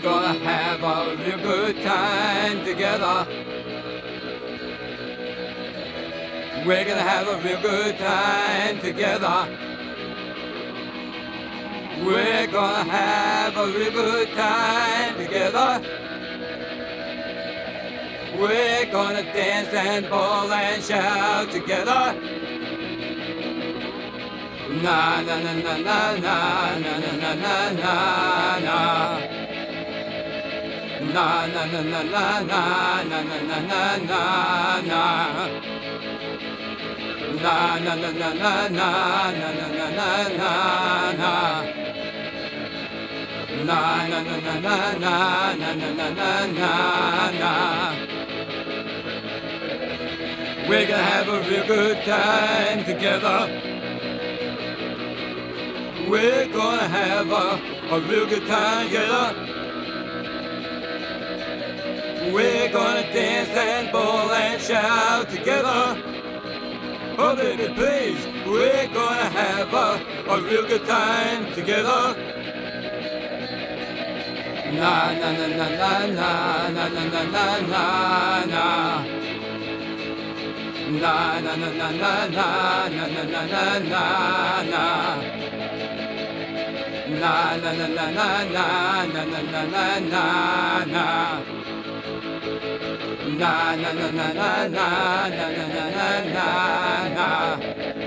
We're gonna have a real good time together. We're gonna have a real good time together. We're gonna have a real good time together. We're gonna dance and ball and shout together. Na na na na na na na na na na na na. Na na na na na na na na na na na na. Na na na na na na na na na na na na. Na na na na na na na na na na na. We're gonna have a real good time together. We're gonna have a real good time together. We're gonna dance and ball and shout together. Oh baby please, we're gonna have a real good time together. Na na na na na na na na na na na na. Na na na na na na na na na na na na. Na na na na na na na na na na na na. Na na na na na na na na na na na.